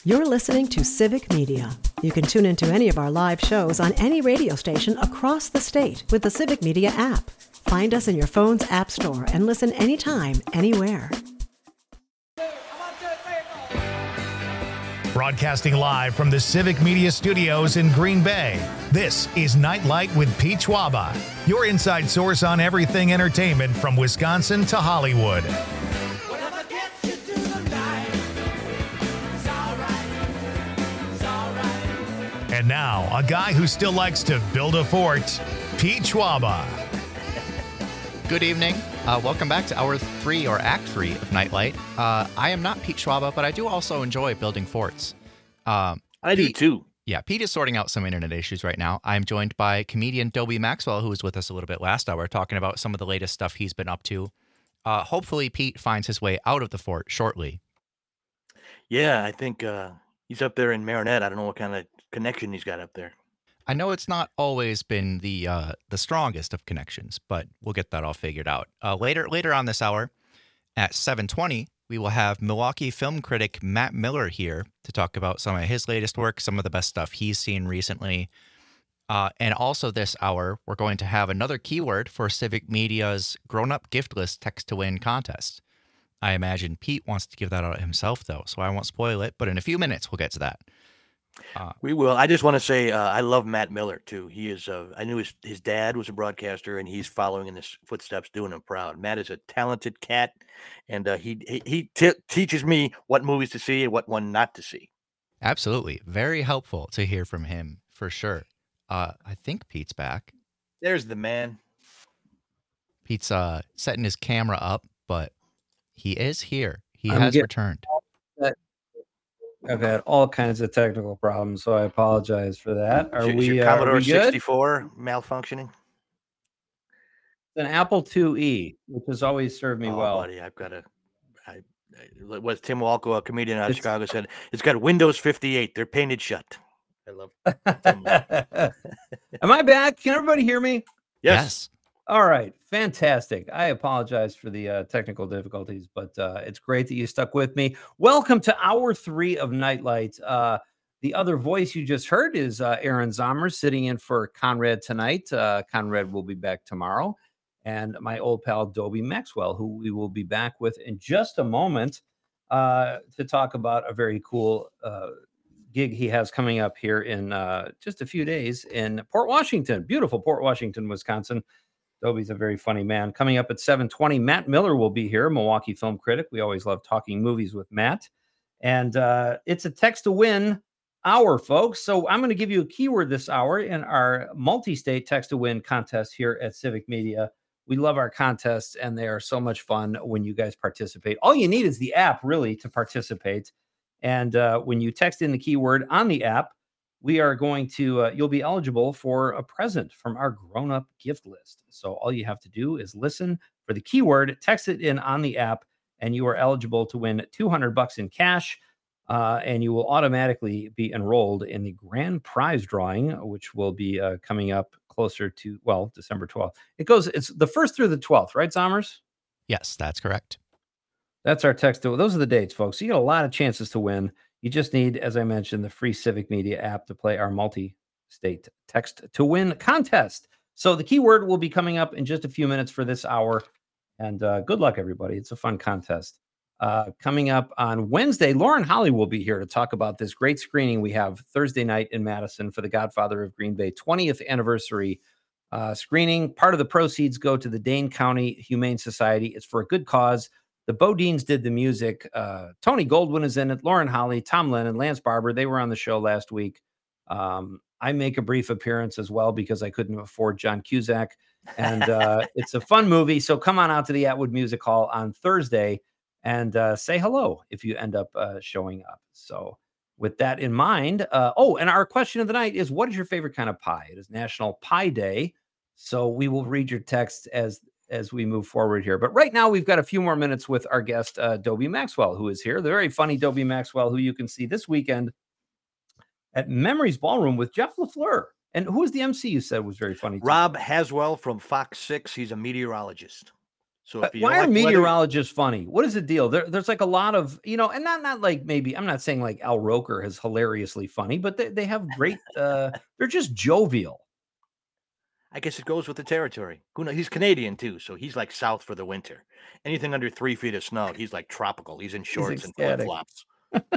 You're listening to Civic Media. You can tune into any of our live shows on any radio station across the state with the Civic Media app. Find us in your phone's app store and listen anytime, anywhere. Broadcasting live from the Civic Media Studios in Green Bay, this is Nightlight with Pete Schwaba, your inside source on everything entertainment from Wisconsin to Hollywood. And now, a guy who still likes to build a fort, Pete Schwaba. Good evening. Welcome back to Hour 3 or Act 3 of Nightlight. I am not Pete Schwaba, but I do also enjoy building forts. I do too. Yeah, Pete is sorting out some internet issues right now. I'm joined by comedian Dobie Maxwell, who was with us a little bit last hour, talking about some of the latest stuff he's been up to. Hopefully, Pete finds his way out of the fort shortly. Yeah, I think he's up there in Marinette. I don't know what kind of connection he's got up there. I know it's not always been the strongest of connections, but we'll get that all figured out. Later on this hour, at 7:20, we will have Milwaukee film critic Matt Miller here to talk about some of his latest work, some of the best stuff he's seen recently. And also this hour, we're going to have another keyword for Civic Media's grown-up gift list text-to-win contest. I imagine Pete wants to give that out himself, though, so I won't spoil it. But in a few minutes, we'll get to that. We will. I just want to say I love Matt Miller too. He is. I knew his dad was a broadcaster, and he's following in his footsteps, doing him proud. Matt is a talented cat, and he teaches me what movies to see and what one not to see. Absolutely, very helpful to hear from him for sure. I think Pete's back. There's the man. Pete's setting his camera up, but he is here. He has returned. I've had all kinds of technical problems, so I apologize for that. Is your Commodore 64 malfunctioning? An Apple IIe, which has always served me well. Buddy, I've got what Tim Walco, a comedian out of Chicago, said, it's got Windows 58. They're painted shut. I love it. Am I back? Can everybody hear me? Yes. All right. Fantastic. I apologize for the technical difficulties, but it's great that you stuck with me. Welcome to Hour 3 of Nightlight. The other voice you just heard is Aaron Zomer sitting in for Conrad tonight. Conrad will be back tomorrow. And my old pal, Dobie Maxwell, who we will be back with in just a moment to talk about a very cool gig he has coming up here in just a few days in Port Washington, beautiful Port Washington, Wisconsin. Dobie's a very funny man. Coming up at 7:20, Matt Miller will be here, Milwaukee film critic. We always love talking movies with Matt. And it's a text-to-win hour, folks. So I'm going to give you a keyword this hour in our multi-state text-to-win contest here at Civic Media. We love our contests, and they are so much fun when you guys participate. All you need is the app, really, to participate. And when you text in the keyword on the app, we are going to, you'll be eligible for a present from our grown-up gift list. So all you have to do is listen for the keyword, text it in on the app, and you are eligible to win $200 in cash. And you will automatically be enrolled in the grand prize drawing, which will be coming up closer to, December 12th. It's the 1st through the 12th, right, Zomers? Yes, that's correct. That's our text. Those are the dates, folks. So you get a lot of chances to win. You just need, as I mentioned, the free Civic Media app to play our multi-state text-to-win contest. So the keyword will be coming up in just a few minutes for this hour. And good luck, everybody. It's a fun contest. Coming up on Wednesday, Lauren Holly will be here to talk about this great screening we have Thursday night in Madison for The Godfather of Green Bay 20th anniversary screening. Part of the proceeds go to the Dane County Humane Society. It's for a good cause. The Bodines did the music. Tony Goldwyn is in it. Lauren Holly, Tom Lennon, Lance Barber. They were on the show last week. I make a brief appearance as well because I couldn't afford John Cusack. And it's a fun movie. So come on out to the Atwood Music Hall on Thursday and say hello if you end up showing up. So with that in mind, and our question of the night is, what is your favorite kind of pie? It is National Pie Day. So we will read your text as we move forward here. But right now, we've got a few more minutes with our guest, Dobie Maxwell, who is here. The very funny Dobie Maxwell, who you can see this weekend at Memories Ballroom with Jeff LaFleur. And who was the MC you said was very funny? Rob Haswell from Fox 6. He's a meteorologist. So if you Why don't are like the weather, meteorologists funny? What is the deal? There's like a lot of, and not like maybe I'm not saying like Al Roker is hilariously funny, but they have great. They're just jovial. I guess it goes with the territory. Who knows? He's Canadian too, so he's like south for the winter. Anything under 3 feet of snow, he's like tropical. He's in He's shorts and flip ecstatic. flops.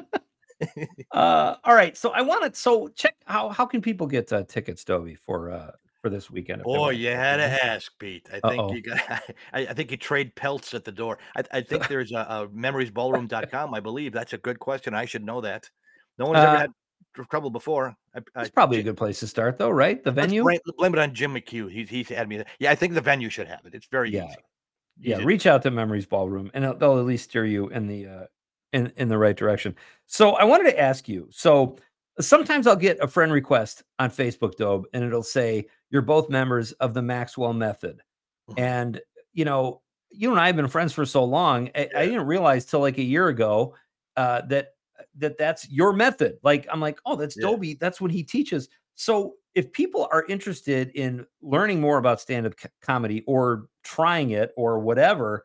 All right, so I wanted so check how can people get tickets, Dobie, for this weekend if they Boy, want to you check had you to out? ask, Pete. I think Uh-oh. you got. I think you trade pelts at the door. I think there's a memoriesballroom.com. I believe that's a good question. I should know that. No one's ever Uh, had trouble before. it's probably a good place to start, though, right? The Let's venue. blame it on Jim McHugh. He's had me. Yeah, I think the venue should have it. It's very Yeah, easy. yeah. Easy. Reach out to Memories Ballroom, and they'll at least steer you in the in the right direction. So I wanted to ask you. So sometimes I'll get a friend request on Facebook, Dobe, and it'll say you're both members of the Maxwell Method. Mhm. And, you and I have been friends for so long. I Yeah. didn't realize till like a year ago that's your method. Like, I'm like, oh, that's Yeah. Dobie. That's what he teaches. So if people are interested in learning more about stand-up comedy or trying it or whatever,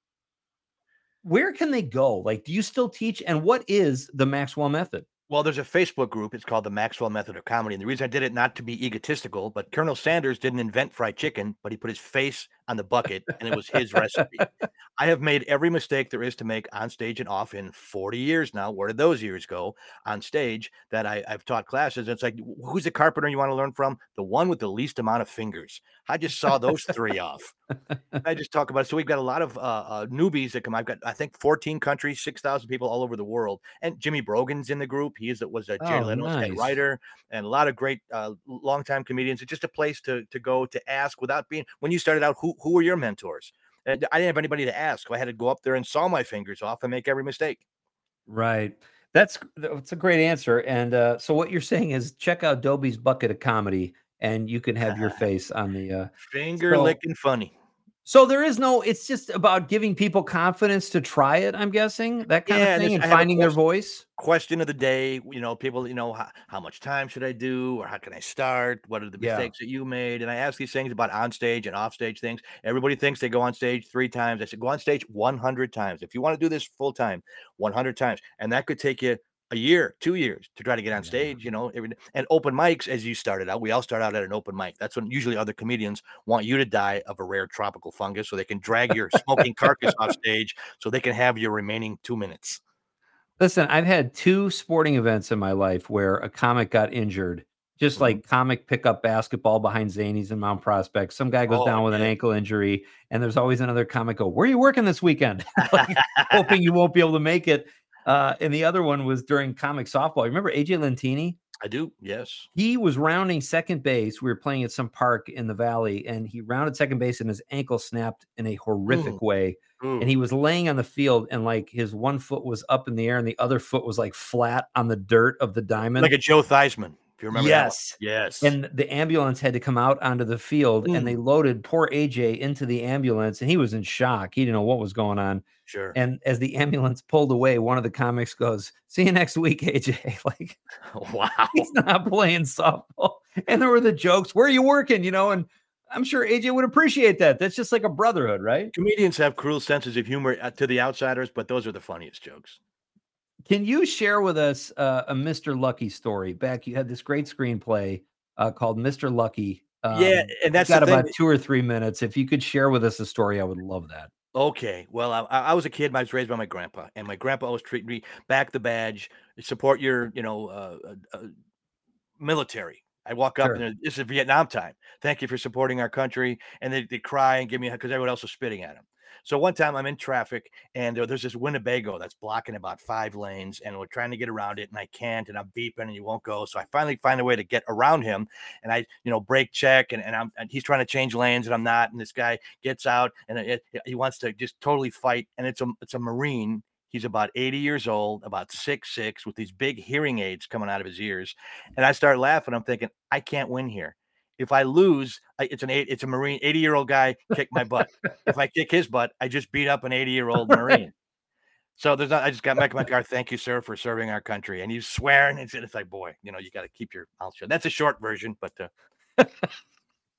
where can they go? Like, do you still teach? And what is the Maxwell Method? Well, there's a Facebook group. It's called the Maxwell Method of Comedy. And the reason I did it not to be egotistical, but Colonel Sanders didn't invent fried chicken, but he put his face on the bucket and it was his recipe. I have made every mistake there is to make on stage and off in 40 years now. Where did those years go on stage that I've taught classes? It's like, who's the carpenter you want to learn from? The one with the least amount of fingers. I just saw those three off. I just talk about it. So we've got a lot of newbies that come. I've got, I think, 14 countries, 6,000 people all over the world. And Jimmy Brogan's in the group. Was a Jay Oh, Leno's head nice. writer, and a lot of great longtime comedians. It's just a place to go to ask without being. When you started out, who were your mentors? And I didn't have anybody to ask. So I had to go up there and saw my fingers off and make every mistake. Right. That's a great answer. And so what you're saying is check out Dobie's Bucket of Comedy and you can have your face on the Finger so licking funny. so there is no it's just about giving people confidence to try it, I'm guessing, that kind of Yeah, and thing, and I have a finding their voice. question of the day. People, how much time should I do, or how can I start? What are the Yeah. mistakes that you made? And I ask these things about on stage and off stage things. Everybody thinks they go on stage 3 times. I said, go on stage 100 times. If you want to do this full time, 100 times. And that could take you a year, 2 years to try to get on Yeah. stage, and open mics. As you started out, we all start out at an open mic. That's when usually other comedians want you to die of a rare tropical fungus so they can drag your smoking carcass off stage so they can have your remaining 2 minutes. Listen, I've had 2 sporting events in my life where a comic got injured, just Mhm. like comic pickup basketball behind Zanies in Mount Prospect. Some guy goes Oh, down with an yeah. ankle injury, and there's always another comic go, "Where are you working this weekend?" Like, hoping you won't be able to make it. And the other one was during comic softball. Remember AJ Lentini? I do, yes. He was rounding second base. We were playing at some park in the valley, and he rounded second base, and his ankle snapped in a Mm, horrific way. And ooh. he was laying on the field, and like his one foot was up in the air, and the other foot was like flat on the dirt of the Like diamond. a Joe Theismann, if you remember that one. Yes. Yes. And the ambulance had to come out onto the field, and they Mm, loaded poor AJ into the ambulance, and he was in shock. He didn't know what was going on. sure. And as the ambulance pulled away, one of the comics goes, "See you next week, AJ." Like, Wow. he's not playing softball. And there were the jokes, "Where are you working?" And I'm sure AJ would appreciate that. That's just like a brotherhood, right? Comedians have cruel senses of humor to the outsiders, but those are the funniest jokes. Can you share with us a Mr. Lucky story? Back, you had this great screenplay called Mr. Lucky. Yeah, and We've that's the got thing. about 2 or 3 minutes. If you could share with us a story, I would love that. Okay, well, I was a kid. I was raised by my grandpa, and my grandpa always treated me back the badge, support your, military. I walk up Sure. and this is Vietnam time. Thank you for supporting our country. And they cry and give me because everyone else was spitting at him. So one time I'm in traffic and there's this Winnebago that's blocking about 5 lanes and we're trying to get around it and I can't and I'm beeping and you won't go. So I finally find a way to get around him and I, brake check and he's trying to change lanes and I'm not. And this guy gets out and he wants to just totally fight. And it's a Marine. He's about 80 years old, about 6'6", with these big hearing aids coming out of his ears. And I start laughing. I'm thinking, I can't win here. If I lose, it's a Marine, 80-year-old guy kick my butt. If I kick his butt, I just beat up an 80-year-old Marine. So I just got back in my car. Thank you, sir, for serving our country. And he's swearing. It's like, boy, you got to keep your mouth shut. That's a short version, but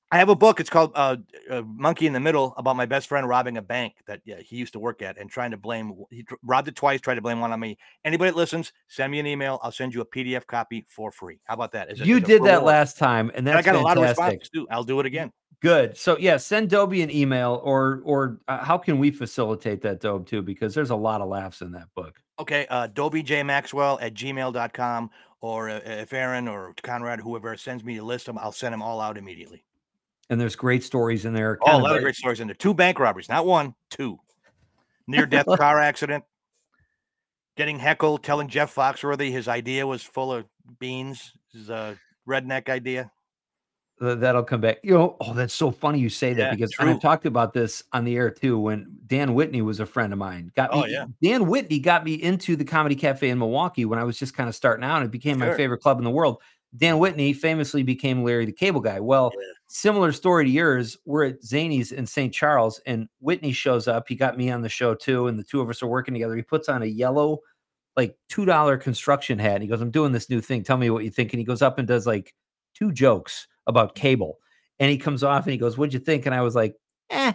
I have a book. It's called Monkey in the Middle, about my best friend robbing a bank that he used to work at and trying to blame. He robbed it twice, tried to blame one on me. Anybody that listens, send me an email. I'll send you a PDF copy for free. How about that? You did that last time, and that's I got fantastic. a lot of responses too. I'll do it again. Good. So yeah, send Dobie an email, or how can we facilitate that, Dobe, too? Because there's a lot of laughs in that book. Okay, DobieJMaxwell@gmail.com, or if Aaron or Conrad, whoever sends me a list of them, I'll send them all out immediately. And there's great stories in there. A lot of great stories in there. 2 bank robberies, not 1, 2. Near-death car accident. Getting heckled, telling Jeff Foxworthy his idea was full of beans. His redneck idea. That'll come back. That's so funny you say that, because I've talked about this on the air too. When Dan Whitney was a friend of mine, Dan Whitney got me into the Comedy Cafe in Milwaukee when I was just kind of starting out. It became my favorite club in the world. Dan Whitney famously became Larry the Cable Guy. Well, similar story to yours. We're at Zany's in St. Charles, and Whitney shows up. He got me on the show too, and the two of us are working together. He puts on a yellow, like $2 construction hat, and he goes, "I'm doing this new thing. Tell me what you think." And he goes up and does like 2 jokes about cable, and he comes off and he goes, "What'd you think?" And I was like,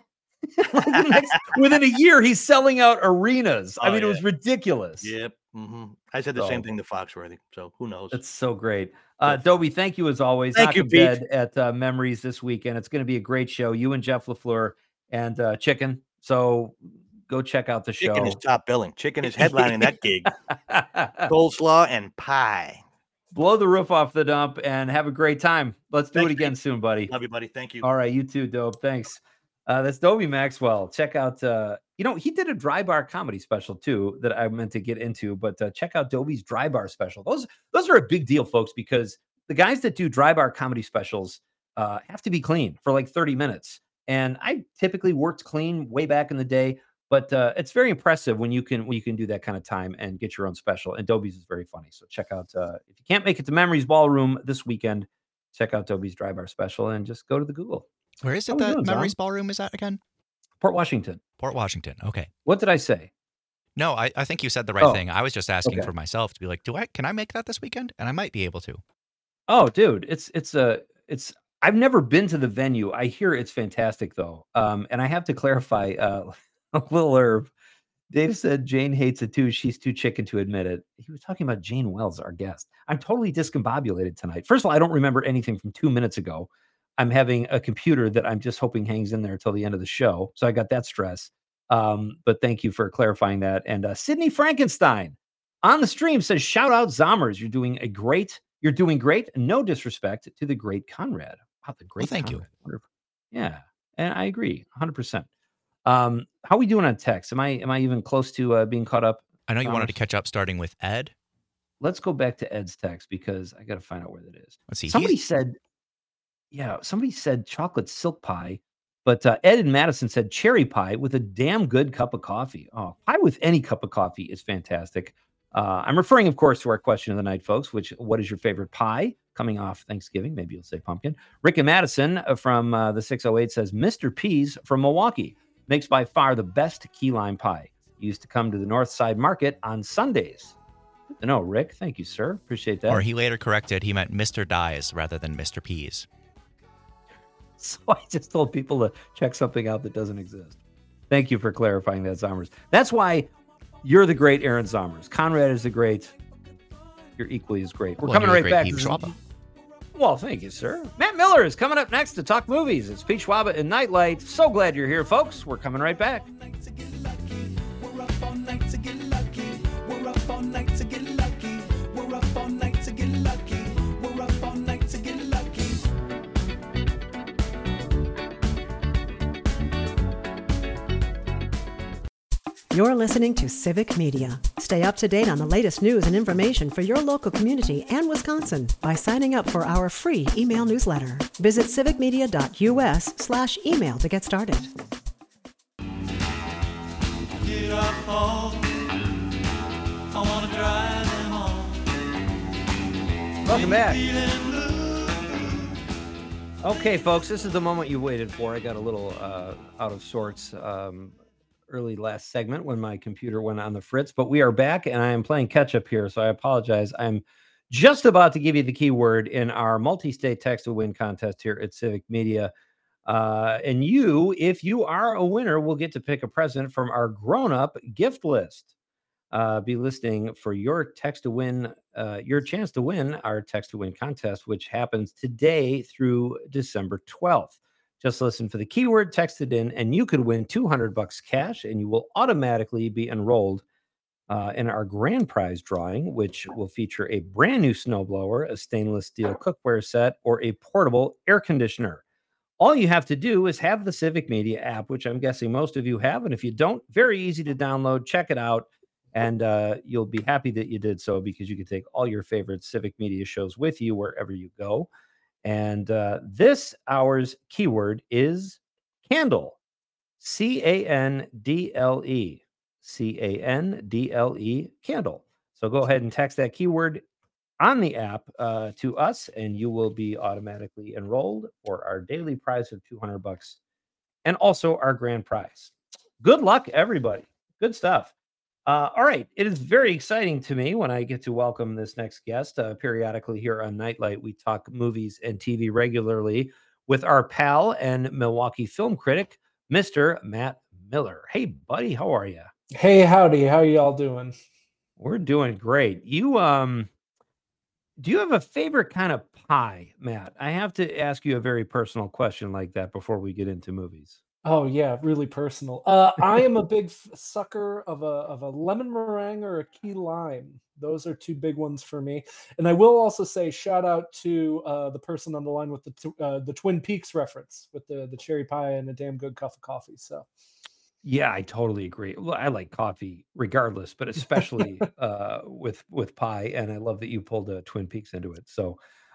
within a year, he's selling out arenas. I mean, it was ridiculous. Yep. I said the same thing to Foxworthy, so who knows? That's so great. Dobie, thank you as always. Thank you, Pete. At Memories this weekend. It's going to be a great show. You and Jeff LaFleur and Chicken. So go check out the show. Chicken is top billing. Chicken is headlining that gig. Coleslaw and pie. Blow the roof off the dump and have a great time. Let's do it again soon, buddy. Love you, buddy. Thank you. All right, you too, Dope. Thanks. That's Dobie Maxwell. Check out, he did a dry bar comedy special too that I meant to get into, but check out Dobie's dry bar special. Those are a big deal, folks, because the guys that do dry bar comedy specials have to be clean for like 30 minutes. And I typically worked clean way back in the day, but it's very impressive when you can do that kind of time and get your own special. And Dobie's is very funny. So check out, if you can't make it to Memories Ballroom this weekend, check out Dobie's dry bar special and just go to the Google. Where is it that Memories Ballroom is at again? Port Washington. Port Washington. Okay. What did I say? No, I think you said the right thing. I was just asking for myself to be like, can I make that this weekend? And I might be able to. Oh, dude, it's I've never been to the venue. I hear it's fantastic though. And I have to clarify a little herb. Dave said Jane hates it too. She's too chicken to admit it. He was talking about Jane Wells, our guest. I'm totally discombobulated tonight. First of all, I don't remember anything from 2 minutes ago. I'm having a computer that I'm just hoping hangs in there until the end of the show. So I got that stress. But thank you for clarifying that. And Sydney Frankenstein on the stream says, shout out Zommers. You're doing great. No disrespect to the great Conrad. Wow, the great thank Conrad. You. Yeah. And I agree 100%. How are we doing on text? Am I even close to being caught up? I know you wanted to catch up starting with Ed. Let's go back to Ed's text because I got to find out where that is. Let's see. Somebody said chocolate silk pie, but Ed and Madison said cherry pie with a damn good cup of coffee. Oh, pie with any cup of coffee is fantastic. I'm referring, of course, to our question of the night, folks, what is your favorite pie coming off Thanksgiving? Maybe you'll say pumpkin. Rick and Madison from the 608 says Mr. P's from Milwaukee makes by far the best key lime pie. He used to come to the North Side Market on Sundays. Good to know, Rick. Thank you, sir. Appreciate that. Or he later corrected, he meant Mr. Dies rather than Mr. P's. So I just told people to check something out that doesn't exist. Thank you for clarifying that, Zommers. That's why you're the great Aaron Zommers. Conrad is the great. You're equally as great. We're coming right back. Well, thank you, sir. Matt Miller is coming up next to talk movies. It's Pete Schwaba and Nightlight. So glad you're here, folks. We're coming right back. You're listening to Civic Media. Stay up to date on the latest news and information for your local community and Wisconsin by signing up for our free email newsletter. Visit civicmedia.us/email to get started. Get up home. I want to drive them on. Welcome back. Okay, folks, this is the moment you waited for. I got a little out of sorts early last segment when my computer went on the fritz, but we are back and I am playing catch up here. So I apologize. I'm Just about to give you the keyword in our multi-state text to win contest here at Civic Media. And you, if you are a winner, will get to pick a present from our grown-up gift list. Be listening for your text to win, your chance to win our text to win contest, which happens today through December 12th. Just listen for the keyword, text it in, and you could win $200 cash, and you will automatically be enrolled in our grand prize drawing, which will feature a brand new snowblower, a stainless steel cookware set, or a portable air conditioner. All you have to do is have the Civic Media app, which I'm guessing most of you have. And if you don't, very easy to download. Check it out. And you'll be happy that you did so, because you can take all your favorite Civic Media shows with you wherever you go. And this hour's keyword is candle. Candle. Candle. Candle. So go ahead and text that keyword on the app to us, and you will be automatically enrolled for our daily prize of $200 and also our grand prize. Good luck, everybody. Good stuff. All right. It is very exciting to me when I get to welcome this next guest. Periodically here on Nightlight, we talk movies and TV regularly with our pal and Milwaukee film critic, Mr. Matt Miller. Hey, buddy, how are you? Hey, howdy. How y'all doing? We're doing great. You do you have a favorite kind of pie, Matt? I have to ask you a very personal question like that before we get into movies. Oh yeah, really personal. I am a big sucker of a lemon meringue or a key lime. Those are two big ones for me. And I will also say shout out to the person on the line with the Twin Peaks reference with the cherry pie and a damn good cup of coffee. So Yeah, I totally agree. Well, I like coffee regardless, but especially with pie. And I love that you pulled Twin Peaks into it. So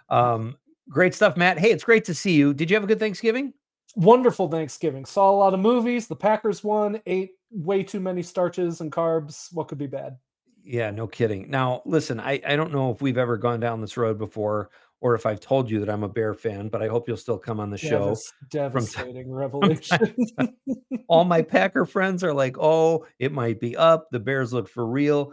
great stuff, Matt. Hey, it's great to see you. Did you have a good Thanksgiving? wonderful Thanksgiving. Saw a lot of movies. The Packers won. Ate way too many starches and carbs. What could be bad? Yeah, no kidding. Now, listen, I don't know if we've ever gone down this road before or if I've told you that I'm a Bear fan, but I hope you'll still come on the show. Devastating From time revelation. to time. All my Packer friends are like, oh, it might be up. The Bears look for real.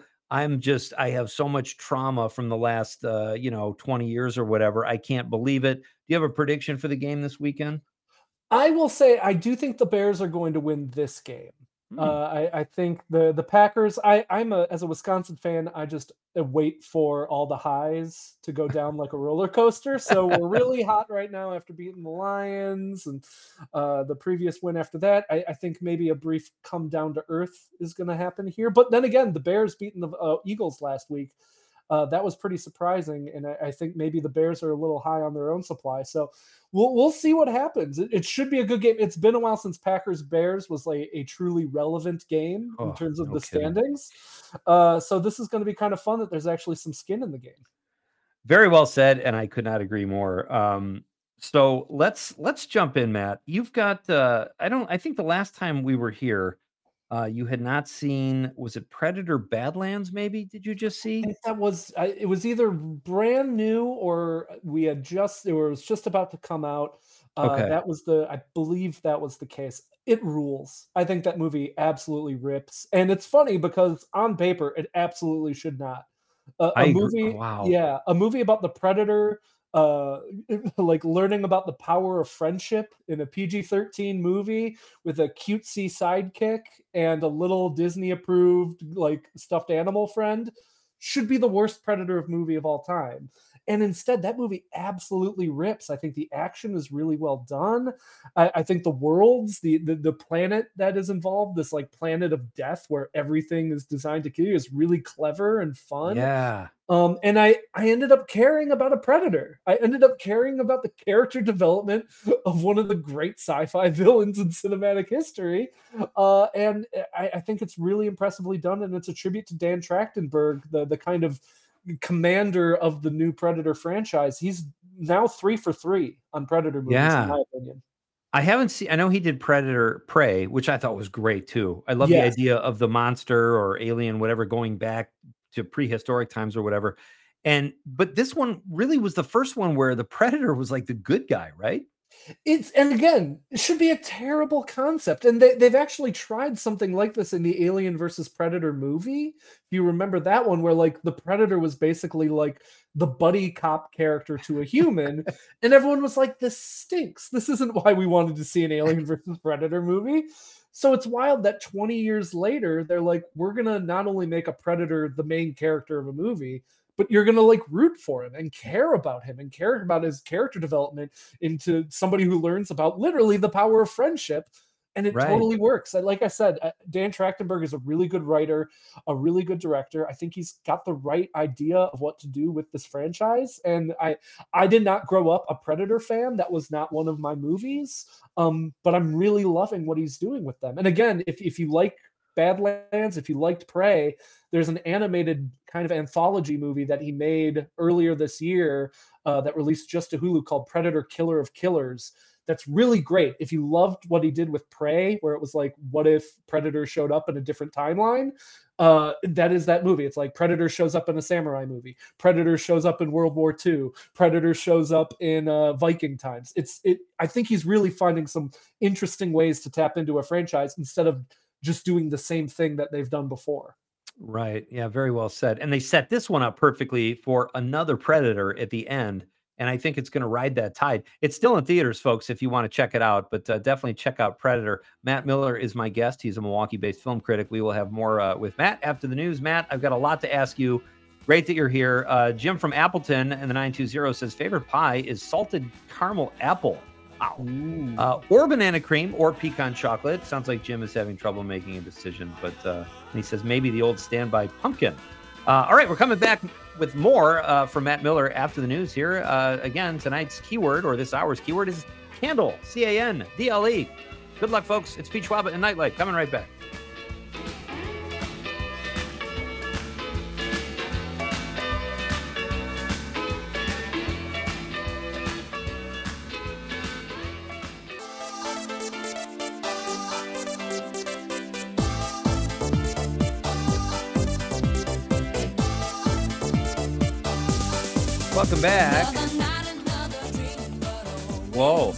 I have so much trauma from the last, 20 years or whatever. I can't believe it. Do you have a prediction for the game this weekend? I will say I do think the Bears are going to win this game. Hmm. I think the Packers. As a Wisconsin fan, I just wait for all the highs to go down like a roller coaster. So we're really hot right now after beating the Lions and the previous win after that. I think maybe a brief come down to earth is going to happen here. But then again, the Bears beating the Eagles last week. That was pretty surprising, and I think maybe the Bears are a little high on their own supply. So we'll see what happens. It should be a good game. It's been a while since Packers Bears was like a truly relevant game in Oh, terms of no the kidding. standings. So this is going to be kind of fun that there's actually some skin in the game. Very well said, and I could not agree more. So let's jump in, Matt. You've got I think the last time we were here, you had not seen, was it Predator Badlands, maybe? Did you just I see? think it was either brand new or it was just about to come out. Okay. I believe that was the case. It rules. I think that movie absolutely rips. And it's funny because on paper, it absolutely should not. I A agree. movie, Wow. yeah, a movie about the Predator, uh, like learning about the power of friendship in a PG-13 movie with a cutesy sidekick and a little Disney approved like stuffed animal friend should be the worst Predator movie of all time. And instead, that movie absolutely rips. I think the action is really well done. I think the worlds, the planet that is involved, this like planet of death where everything is designed to kill you, is really clever and fun. Yeah. And I ended up caring about a Predator. I ended up caring about the character development of one of the great sci-fi villains in cinematic history. And I think it's really impressively done, and it's a tribute to Dan Trachtenberg, the kind of commander of the new Predator franchise. He's now 3 for 3 on Predator movies, in Yeah. my opinion. I know he did Predator Prey, which I thought was great too. I love the Yes. idea of the monster or alien, whatever, going back to prehistoric times or whatever. But this one really was the first one where the Predator was like the good guy, right? And again, it should be a terrible concept. And they've actually tried something like this in the Alien versus Predator movie. If you remember that one, where like the Predator was basically like the buddy cop character to a human, and everyone was like, this stinks. This isn't why we wanted to see an Alien versus Predator movie. So it's wild that 20 years later, they're like, we're gonna not only make a Predator the main character of a movie, but you're gonna like root for him and care about him and care about his character development into somebody who learns about literally the power of friendship. And it Right. totally works. And like I said, Dan Trachtenberg is a really good writer, a really good director. I think he's got the right idea of what to do with this franchise. And I did not grow up a Predator fan. That was not one of my movies. But I'm really loving what he's doing with them. And again, if you like Badlands, if you liked Prey, there's an animated kind of anthology movie that he made earlier this year that released just to Hulu called Predator Killer of Killers. That's really great. If you loved what he did with Prey, where it was like, what if Predator showed up in a different timeline? That is that movie. It's like Predator shows up in a samurai movie. Predator shows up in World War II. Predator shows up in Viking times. I think he's really finding some interesting ways to tap into a franchise instead of just doing the same thing that they've done before. Right. Yeah, very well said. And they set this one up perfectly for another Predator at the end. And I think it's going to ride that tide. It's still in theaters, folks, if you want to check it out. But definitely check out Predator. Matt Miller is my guest. He's a Milwaukee-based film critic. We will have more with Matt after the news. Matt, I've got a lot to ask you. Great that you're here. Jim from Appleton and the 920 says, favorite pie is salted caramel apple. Wow. Or banana cream or pecan chocolate. Sounds like Jim is having trouble making a decision, but he says maybe the old standby pumpkin. All right, we're coming back with more from Matt Miller after the news here. Again, tonight's keyword, or this hour's keyword, is candle, C-A-N-D-L-E. Good luck, folks. It's Pete Schwaba and Nightlight. Coming right back. Welcome back. Whoa.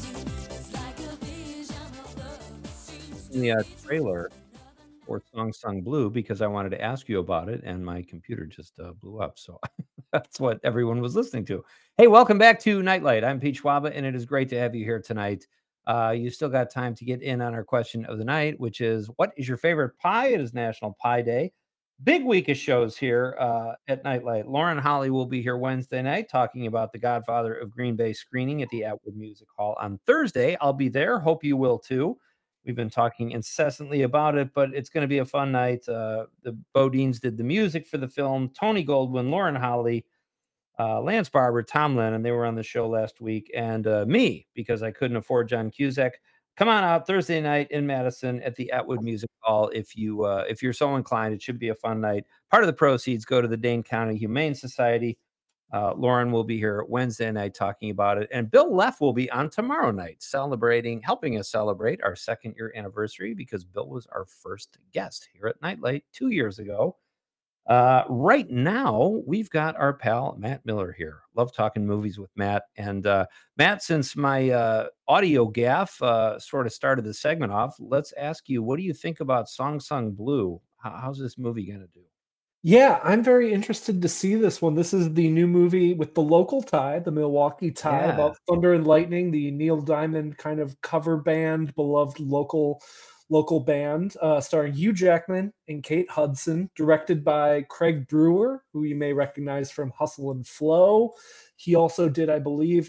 The trailer for Song Sung Blue, because I wanted to ask you about it, and my computer just blew up. So that's what everyone was listening to. Hey, welcome back to Nightlight. I'm Pete Schwaba, and it is great to have you here tonight. You still got time to get in on our question of the night, which is, what is your favorite pie? It is National Pie Day. Big week of shows here at Nightlight. Lauren Holly will be here Wednesday night talking about The Godfather of Green Bay screening at the Atwood Music Hall on Thursday. I'll be there. Hope you will too. We've been talking incessantly about it, but it's going to be a fun night. The Bodines did the music for the film. Tony Goldwyn, Lauren Holly, Lance Barber, Tom Lennon, they were on the show last week, and me, because I couldn't afford John Cusack. Come on out Thursday night in Madison at the Atwood Music Hall. If you're so inclined, it should be a fun night. Part of the proceeds go to the Dane County Humane Society. Lauren will be here Wednesday night talking about it. And Bill Leff will be on tomorrow night helping us celebrate our 2nd year anniversary, because Bill was our first guest here at Nightlight 2 years ago. Right now, we've got our pal Matt Miller here. Love talking movies with Matt. And Matt, since my audio gaffe sort of started the segment off, let's ask you, what do you think about Song Sung Blue? How's this movie going to do? Yeah, I'm very interested to see this one. This is the new movie with the local tie, the Milwaukee tie, Yeah. about Thunder and Lightning, the Neil Diamond kind of cover band, beloved local band, starring Hugh Jackman and Kate Hudson, directed by Craig Brewer, who you may recognize from Hustle and Flow. He also did, I believe,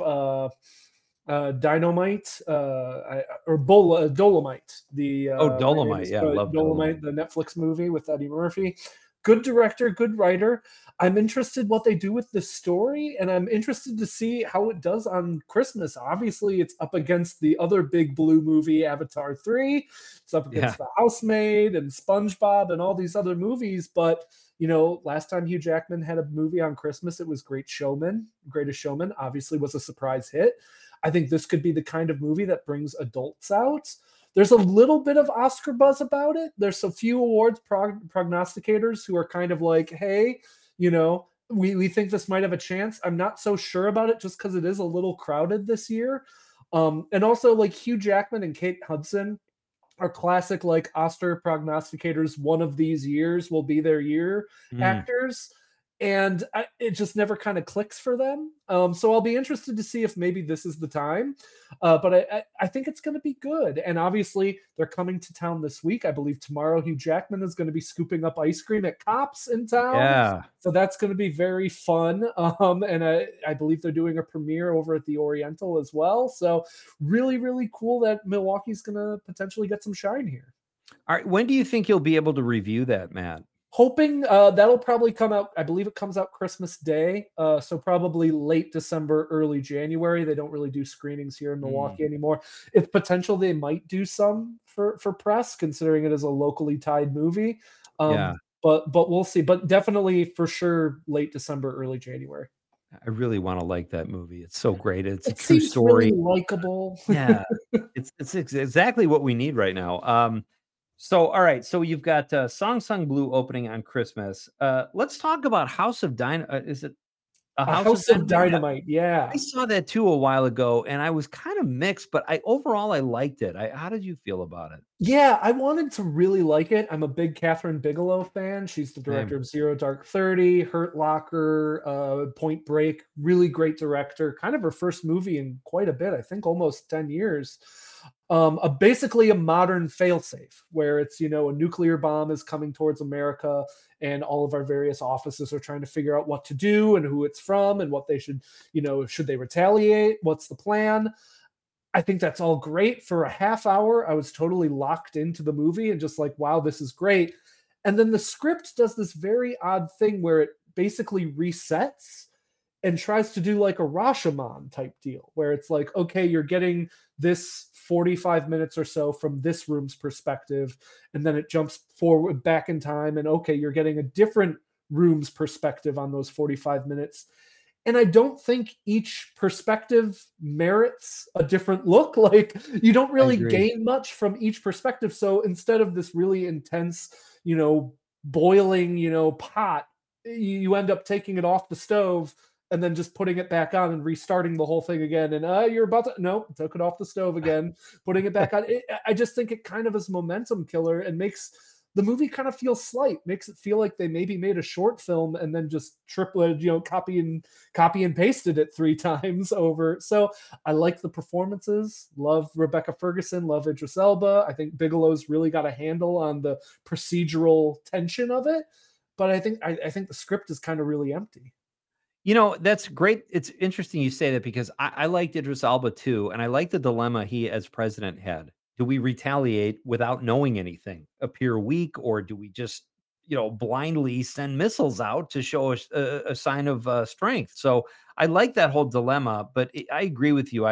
Dynamite or Dolomite. Dolomite. Yeah, love Dolomite, the Netflix movie with Eddie Murphy. Good director, good writer. I'm interested what they do with this story, and I'm interested to see how it does on Christmas. Obviously, it's up against the other big blue movie, Avatar 3. It's up against The Housemaid and SpongeBob and all these other movies. But, last time Hugh Jackman had a movie on Christmas, it was Greatest Showman, obviously was a surprise hit. I think this could be the kind of movie that brings adults out. There's a little bit of Oscar buzz about it. There's a few awards prognosticators who are kind of like, hey, we think this might have a chance. I'm not so sure about it just because it is a little crowded this year. And also like Hugh Jackman and Kate Hudson are classic like Oscar prognosticators. One of these years will be their year Mm. actors, and it just never kind of clicks for them. So I'll be interested to see if maybe this is the time. But I think it's going to be good. And obviously, they're coming to town this week. I believe tomorrow Hugh Jackman is going to be scooping up ice cream at Cops in town. Yeah. So that's going to be very fun. And I believe they're doing a premiere over at the Oriental as well. So really, really cool that Milwaukee's going to potentially get some shine here. All right. When do you think you'll be able to review that, Matt? Hoping that'll probably come out. I believe it comes out Christmas Day, so probably late December, early January. They don't really do screenings here in Milwaukee anymore. It's potential they might do some for press, considering it is a locally tied movie. Yeah. But we'll see. But definitely for sure, late December, early January. I really want to like that movie. It's so great. It's a It true seems story. really likable. Yeah. It's exactly what we need right now. So, all right. So you've got Song Sung Blue opening on Christmas. Let's talk about House of Dynamite. Is it a A House of Dynamite, yeah. I saw that too a while ago, and I was kind of mixed, but overall I liked it. How did you feel about it? Yeah, I wanted to really like it. I'm a big Catherine Bigelow fan. She's the director Same. of Zero Dark 30, Hurt Locker, Point Break. Really great director. Kind of her first movie in quite a bit. I think almost 10 years. Basically a modern failsafe where it's, a nuclear bomb is coming towards America and all of our various offices are trying to figure out what to do and who it's from and what they should they retaliate? What's the plan? I think that's all great. For a half hour, I was totally locked into the movie and just like, wow, this is great. And then the script does this very odd thing where it basically resets and tries to do like a Rashomon type deal, where it's like, okay, you're getting this 45 minutes or so from this room's perspective, and then it jumps forward back in time, and okay, you're getting a different room's perspective on those 45 minutes. And I don't think each perspective merits a different look. Like you don't really gain much from each perspective. So instead of this really intense, boiling, pot, you end up taking it off the stove and then just putting it back on and restarting the whole thing again. And you're about to, no, took it off the stove again, putting it back on. I just think it kind of is momentum killer and makes the movie kind of feel slight, makes it feel like they maybe made a short film and then just copy and pasted it 3 times over. So I like the performances, love Rebecca Ferguson, love Idris Elba. I think Bigelow's really got a handle on the procedural tension of it. But I think the script is kind of really empty. That's great. It's interesting you say that because I liked Idris Elba too, and I like the dilemma he as president had. Do we retaliate without knowing anything, appear weak, or do we just, blindly send missiles out to show a sign of strength? So I like that whole dilemma, but I agree with you.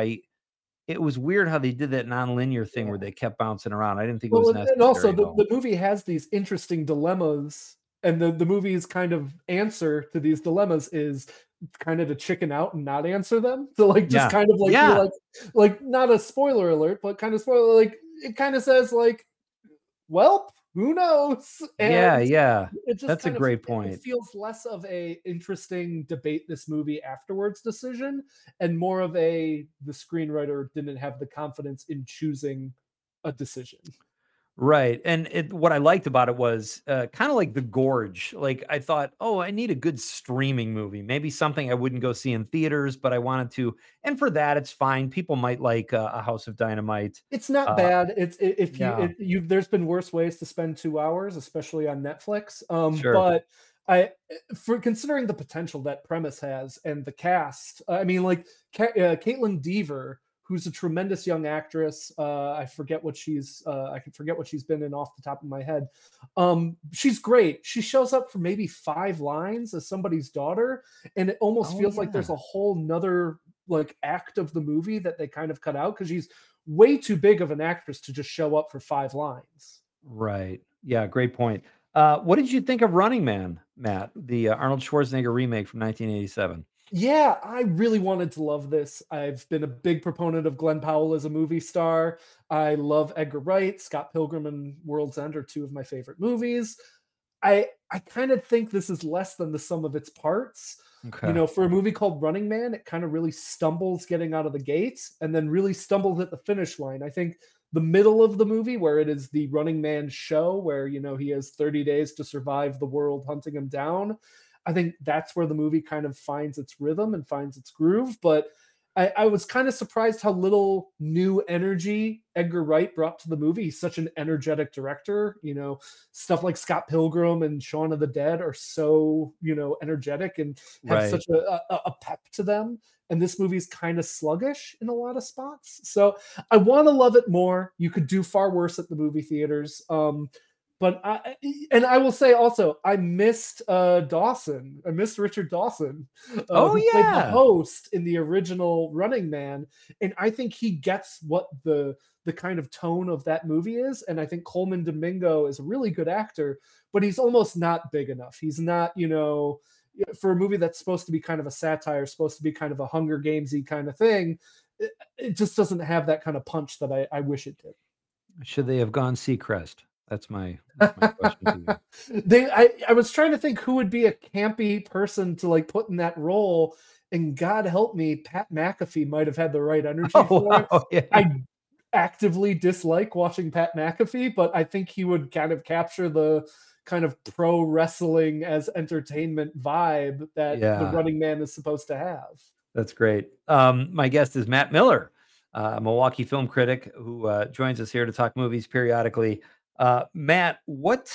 It was weird how they did that nonlinear thing where they kept bouncing around. I didn't think it was necessary. And also the movie has these interesting dilemmas, and the movie's kind of answer to these dilemmas is kind of to chicken out and not answer them. So like just kind of like you're like not a spoiler alert, but kind of spoiler, like it kind of says like, well, who knows? And yeah. It just That's a great point. It feels less of a interesting debate this movie afterwards decision and more of the screenwriter didn't have the confidence in choosing a decision. Right. And what I liked about it was kind of like The Gorge. Like I thought, oh, I need a good streaming movie, maybe something I wouldn't go see in theaters, but I wanted to. And for that, it's fine. People might like a House of Dynamite. It's not bad. It's there's been worse ways to spend 2 hours, especially on Netflix. Sure. But for considering the potential that premise has and the cast, I mean, like Caitlin Dever, who's a tremendous young actress. I forget what she's been in off the top of my head. She's great. She shows up for maybe 5 lines as somebody's daughter, and it almost feels like there's a whole nother like act of the movie that they kind of cut out because she's way too big of an actress to just show up for 5 lines. Right. Yeah. Great point. What did you think of Running Man, Matt? The Arnold Schwarzenegger remake from 1987. Yeah, I really wanted to love this. I've been a big proponent of Glenn Powell as a movie star. I love Edgar Wright. Scott Pilgrim and World's End are 2 of my favorite movies. I kind of think this is less than the sum of its parts. Okay. For a movie called Running Man, it kind of really stumbles getting out of the gates and then really stumbles at the finish line. I think the middle of the movie, where it is the Running Man show, where he has 30 days to survive the world hunting him down. I think that's where the movie kind of finds its rhythm and finds its groove. But I was kind of surprised how little new energy Edgar Wright brought to the movie. He's such an energetic director. Stuff like Scott Pilgrim and Shaun of the Dead are so, energetic and have Right. such a pep to them. And this movie's kind of sluggish in a lot of spots. So I want to love it more. You could do far worse at the movie theaters. But I will say also, I missed Dawson. I missed Richard Dawson, Oh, who played the yeah. host in the original Running Man, and I think he gets what the kind of tone of that movie is. And I think Coleman Domingo is a really good actor, but he's almost not big enough. He's not, for a movie that's supposed to be kind of a satire, supposed to be kind of a Hunger Gamesy kind of thing. It just doesn't have that kind of punch that I wish it did. Should they have gone Seacrest? That's my question to you. I was trying to think who would be a campy person to like put in that role, and God help me, Pat McAfee might have had the right energy Oh, for it. wow. Yeah. I actively dislike watching Pat McAfee, but I think he would kind of capture the kind of pro wrestling as entertainment vibe that the Yeah. Running Man is supposed to have. That's great. My guest is Matt Miller, a Milwaukee film critic who joins us here to talk movies periodically. Matt, what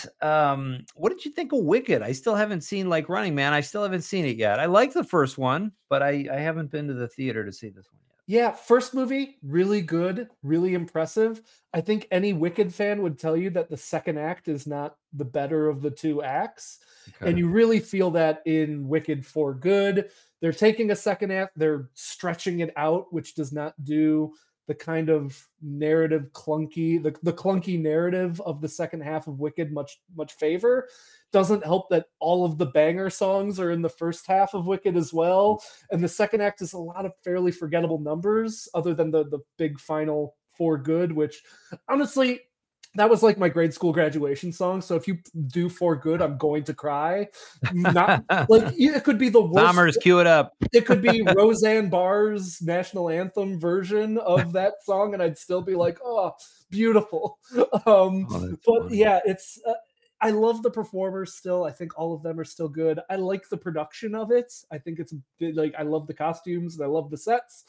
did you think of Wicked? I still haven't seen Running Man. I still haven't seen it yet. I like the first one, but I haven't been to the theater to see this one yet. Yeah, first movie, really good, really impressive. I think any Wicked fan would tell you that the second act is not the better of the two acts. Okay. And you really feel that in Wicked for Good. They're taking a second act, they're stretching it out, which does not do the kind of narrative clunky, the clunky narrative of the second half of Wicked much favor. Doesn't help that all of the banger songs are in the first half of Wicked as well. And the second act is a lot of fairly forgettable numbers, other than the big final For Good, which honestly, that was like my grade school graduation song. So if you do For Good, I'm going to cry. Not like it could be the worst. Zommers, cue it up. It could be Roseanne Barr's national anthem version of that song, and I'd still be like, "Oh, beautiful." But funny. yeah, it's. I love the performers still. I think all of them are still good. I like the production of it. I think it's like I love the costumes and I love the sets.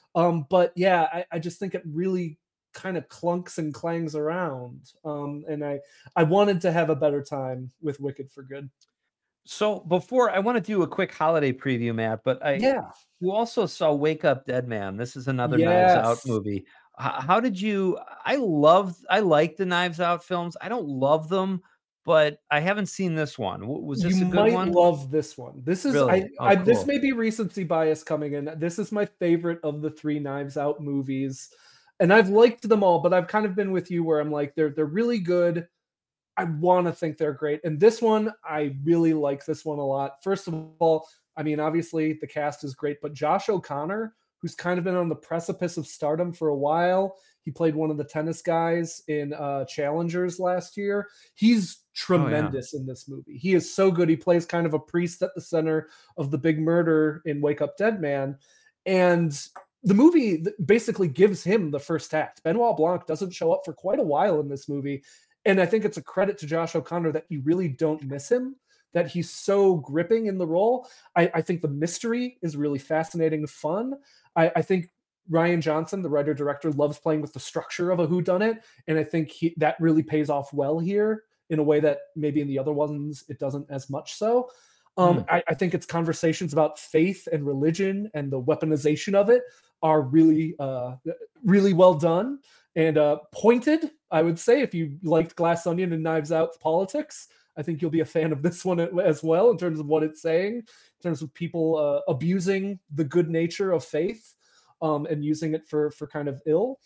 But yeah, I just think it really kind of clunks and clangs around. And I wanted to have a better time with Wicked for Good. So before I want to do a quick holiday preview, Matt, but you also saw Wake Up Dead Man. This is another Knives Out movie. How did you? I like the Knives Out films. I don't love them, but I haven't seen this one. Was this a good one? You might love this one. This is Really? this Cool. may be recency bias coming in. This is my favorite of the three Knives Out movies, and I've liked them all. But I've kind of been with you where I'm like they're really good. I want to think they're great. And this one, I really like this one a lot. First of all, I mean, obviously the cast is great, but Josh O'Connor, who's kind of been on the precipice of stardom for a while, he played one of the tennis guys in Challengers last year. He's tremendous in this movie. He is so good. He plays kind of a priest at the center of the big murder in Wake Up Dead Man. And the movie basically gives him the first act. Benoit Blanc doesn't show up for quite a while in this movie. And I think it's a credit to Josh O'Connor that you really don't miss him, that he's so gripping in the role. I think the mystery is really fascinating and fun. I think Rian Johnson, the writer-director, loves playing with the structure of a whodunit, and I think that really pays off well here in a way that maybe in the other ones it doesn't as much so. I think its conversations about faith and religion and the weaponization of it are really, really well done and pointed, I would say. If you liked Glass Onion and Knives Out politics, I think you'll be a fan of this one as well in terms of what it's saying, in terms of people abusing the good nature of faith and using it for kind of ill.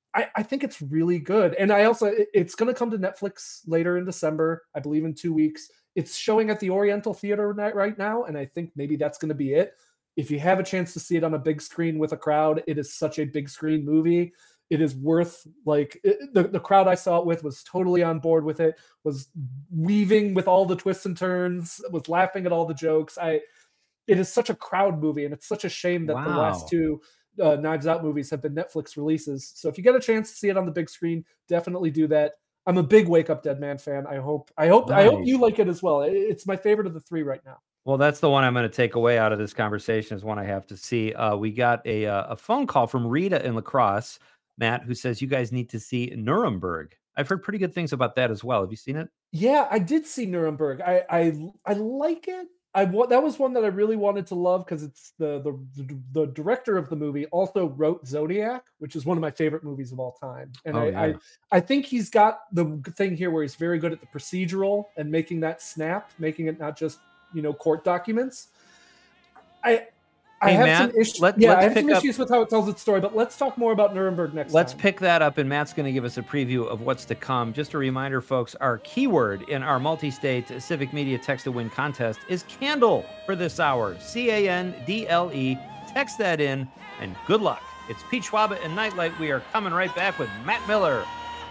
I think it's really good. And it's going to come to Netflix later in December, I believe in 2 weeks. It's showing at the Oriental Theater right now, and I think maybe that's going to be it. If you have a chance to see it on a big screen with a crowd, it is such a big screen movie. It is worth, the crowd I saw it with was totally on board with it, was weaving with all the twists and turns, was laughing at all the jokes. it is such a crowd movie, and it's such a shame that the last Wow. two Knives Out movies have been Netflix releases. So if you get a chance to see it on the big screen, definitely do that. I'm a big Wake Up Dead Man fan. I hope Nice. you like it as well. It's my favorite of the three right now. Well, that's the one I'm going to take away out of this conversation is one I have to see. We got a phone call from Rita in La Crosse, Matt, who says you guys need to see Nuremberg. I've heard pretty good things about that as well. Have you seen it? Yeah, I did see Nuremberg. I like it. That was one that I really wanted to love because it's the director of the movie also wrote Zodiac, which is one of my favorite movies of all time. And Oh, yeah. I think he's got the thing here where he's very good at the procedural and making that snap, making it not just court documents. I Hey, have Matt, some issues. let's I have pick some up- issues with how it tells its story, but let's talk more about Nuremberg next Let's time. pick that up, and Matt's going to give us a preview of what's to come. Just a reminder, folks, our keyword in our multi-state Civic Media Text to Win contest is candle for this hour. CANDLE. Text that in, and good luck. It's Pete Schwaba and Nightlight. We are coming right back with Matt Miller.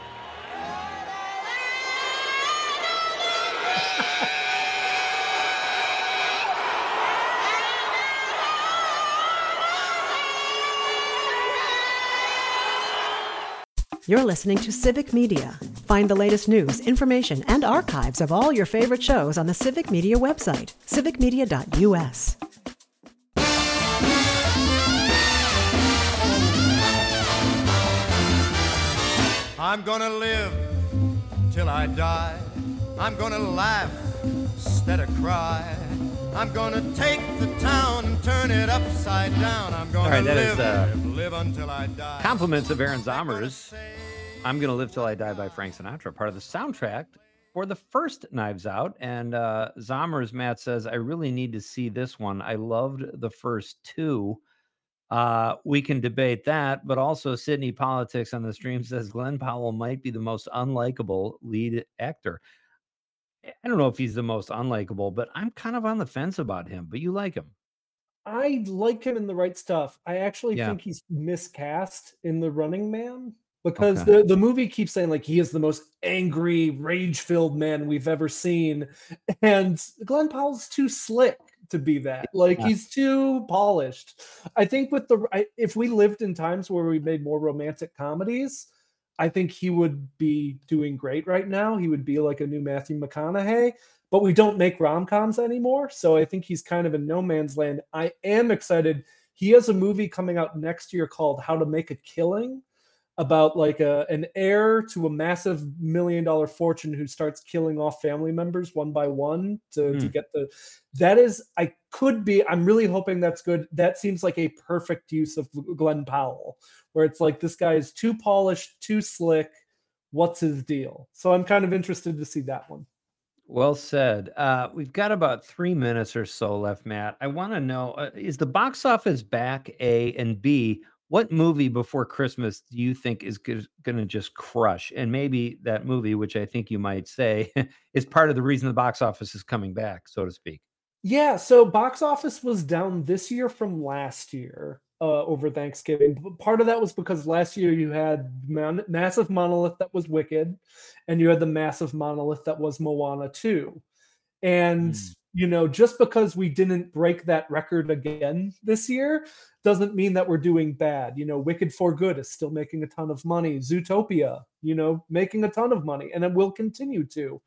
You're listening to Civic Media. Find the latest news, information, and archives of all your favorite shows on the Civic Media website, civicmedia.us. I'm gonna live till I die. I'm gonna laugh instead of cry. I'm gonna take the town and turn it upside down. I'm gonna All right, that is, live until I die. Compliments of Aaron Zommers. I'm Gonna Live Till I Die by Frank Sinatra, part of the soundtrack for the first Knives Out. And Zommers, Matt says, I really need to see this one. I loved the first two. We can debate that, but also Sydney Politics on the stream says Glenn Powell might be the most unlikable lead actor. I don't know if he's the most unlikable, but I'm kind of on the fence about him. But you like him. I like him in The Right Stuff. I actually Yeah. think he's miscast in The Running Man because Okay. the movie keeps saying like he is the most angry, rage-filled man we've ever seen, and Glenn Powell's too slick to be that. Like Yeah. he's too polished. I think if we lived in times where we made more romantic comedies, I think he would be doing great right now. He would be like a new Matthew McConaughey, but we don't make rom-coms anymore. So I think he's kind of in no man's land. I am excited. He has a movie coming out next year called How to Make a Killing about like an heir to a massive $1 million fortune who starts killing off family members one by one to get I'm really hoping that's good. That seems like a perfect use of Glenn Powell, where it's like this guy is too polished, too slick. What's his deal? So I'm kind of interested to see that one. Well said. We've got about 3 minutes or so left, Matt. I want to know, is the box office back, A, and B, what movie before Christmas do you think is going to just crush? And maybe that movie, which I think you might say, is part of the reason the box office is coming back, so to speak. Yeah, so box office was down this year from last year over Thanksgiving. Part of that was because last year you had massive monolith that was Wicked, and you had the massive monolith that was Moana 2. And, just because we didn't break that record again this year doesn't mean that we're doing bad. Wicked for Good is still making a ton of money. Zootopia, making a ton of money, and it will continue to.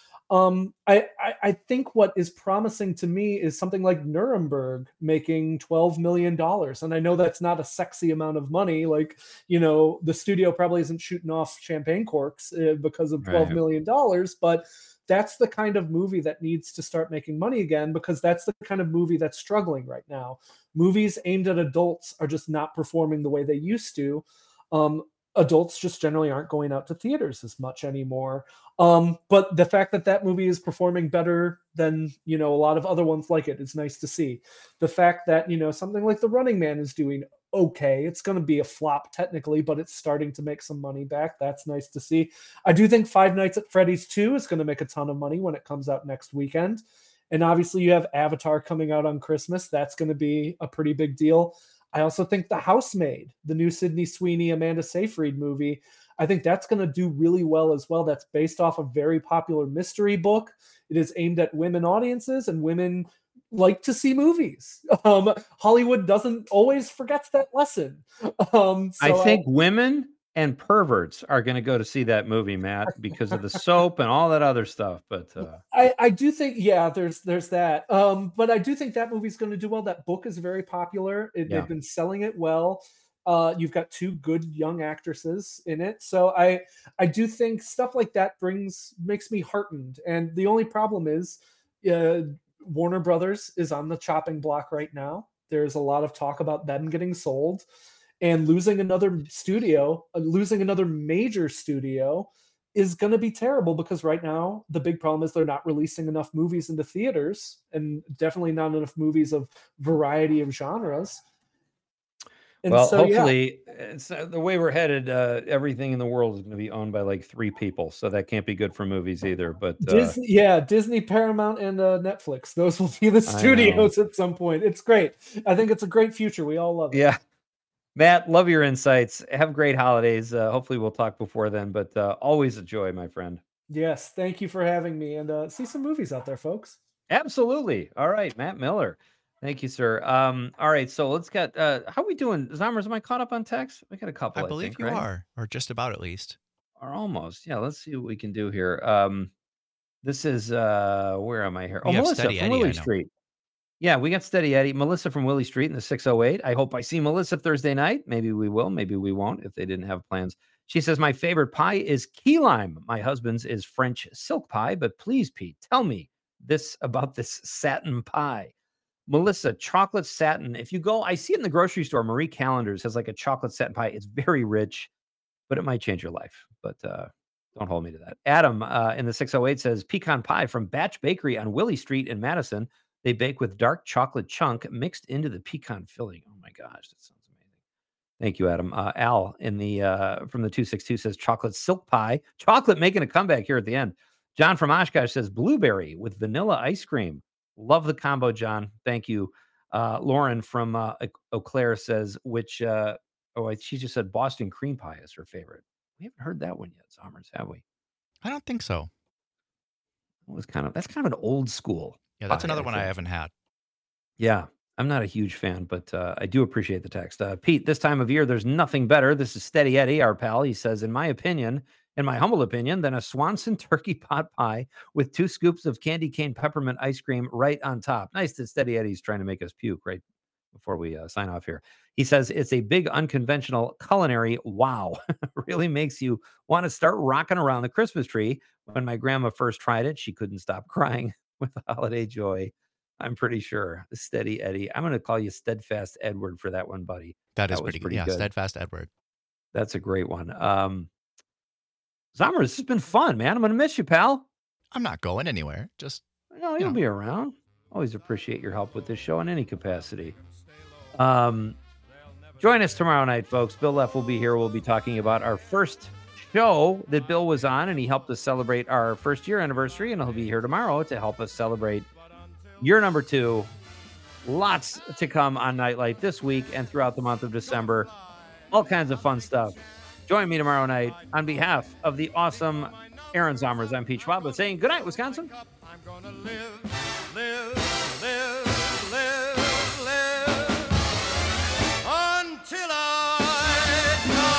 I think what is promising to me is something like Nuremberg making $12 million. And I know that's not a sexy amount of money. Like, the studio probably isn't shooting off champagne corks because of $12 million, but that's the kind of movie that needs to start making money again, because that's the kind of movie that's struggling right now. Movies aimed at adults are just not performing the way they used to. Adults just generally aren't going out to theaters as much anymore. But the fact that movie is performing better than, a lot of other ones like it is nice to see. The fact that, something like The Running Man is doing okay. It's going to be a flop technically, but it's starting to make some money back. That's nice to see. I do think Five Nights at Freddy's 2 is going to make a ton of money when it comes out next weekend. And obviously you have Avatar coming out on Christmas. That's going to be a pretty big deal. I also think The Housemaid, the new Sydney Sweeney, Amanda Seyfried movie, I think that's going to do really well as well. That's based off a very popular mystery book. It is aimed at women audiences and women like to see movies. Hollywood doesn't always forget that lesson. I think women and perverts are going to go to see that movie, Matt, because of the soap and all that other stuff. But I do think, there's that. But I do think that movie's going to do well. That book is very popular. They've been selling it well. You've got two good young actresses in it. So I do think stuff like that makes me heartened. And the only problem is Warner Brothers is on the chopping block right now. There's a lot of talk about them getting sold. And losing another major studio is going to be terrible, because right now the big problem is they're not releasing enough movies into theaters, and definitely not enough movies of variety of genres. And well, hopefully, the way we're headed, everything in the world is going to be owned by like 3 people. So that can't be good for movies either. But Disney, Paramount, and Netflix. Those will be the studios at some point. It's great. I think it's a great future. We all love it. Yeah. Matt, love your insights. Have great holidays. Hopefully we'll talk before then, but always a joy, my friend. Yes. Thank you for having me, and see some movies out there, folks. Absolutely. All right. Matt Miller. Thank you, sir. All right. So let's get, how are we doing? Zommers, am I caught up on text? We got a couple, I believe you are, or just about at least. Or almost. Yeah. Let's see what we can do here. This is, where am I here? Melissa from Willie Street. Yeah, we got Steady Eddie. Melissa from Willie Street in the 608. I hope I see Melissa Thursday night. Maybe we will. Maybe we won't if they didn't have plans. She says, my favorite pie is key lime. My husband's is French silk pie. But please, Pete, tell me about this satin pie. Melissa, chocolate satin. If you go, I see it in the grocery store. Marie Callender's has like a chocolate satin pie. It's very rich, but it might change your life. But don't hold me to that. Adam in the 608 says, pecan pie from Batch Bakery on Willie Street in Madison. They bake with dark chocolate chunk mixed into the pecan filling. Oh my gosh, that sounds amazing. Thank you, Adam. Al in the from the 262 says chocolate silk pie. Chocolate making a comeback here at the end. John from Oshkosh says blueberry with vanilla ice cream. Love the combo, John. Thank you. Lauren from Eau Claire says, she just said Boston cream pie is her favorite. We haven't heard that one yet, Zommers, have we? I don't think so. That's kind of an old school. Yeah, that's another one I haven't had. Yeah, I'm not a huge fan, but I do appreciate the text. Pete, this time of year, there's nothing better. This is Steady Eddie, our pal. He says, in my humble opinion, than a Swanson turkey pot pie with 2 scoops of candy cane peppermint ice cream right on top. Nice that Steady Eddie's trying to make us puke right before we sign off here. He says, it's a big unconventional culinary wow. Really makes you want to start rocking around the Christmas tree. When my grandma first tried it, she couldn't stop crying with holiday joy. I'm pretty sure. Steady Eddie. I'm going to call you Steadfast Edward for that one, buddy. That is pretty good. Yeah, Steadfast Edward. That's a great one. Zommers, this has been fun, man. I'm going to miss you, pal. I'm not going anywhere. No, you'll be around. Always appreciate your help with this show in any capacity. Join us tomorrow night, folks. Bill Leff will be here. We'll be talking about our first show that Bill was on, and he helped us celebrate our first year anniversary, and he'll be here tomorrow to help us celebrate year number 2. Lots to come on Nightlight this week and throughout the month of December. All kinds of fun stuff. Join me tomorrow night. On behalf of the awesome Aaron Zommers, I'm Pete Schwab saying good night, Wisconsin. I'm gonna live until I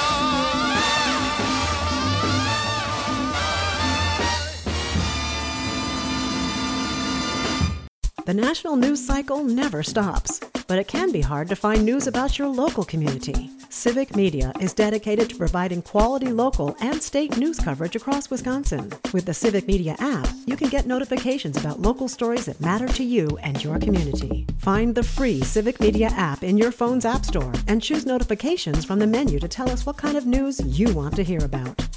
die. The national news cycle never stops, but it can be hard to find news about your local community. Civic Media is dedicated to providing quality local and state news coverage across Wisconsin. With the Civic Media app, you can get notifications about local stories that matter to you and your community. Find the free Civic Media app in your phone's app store and choose notifications from the menu to tell us what kind of news you want to hear about.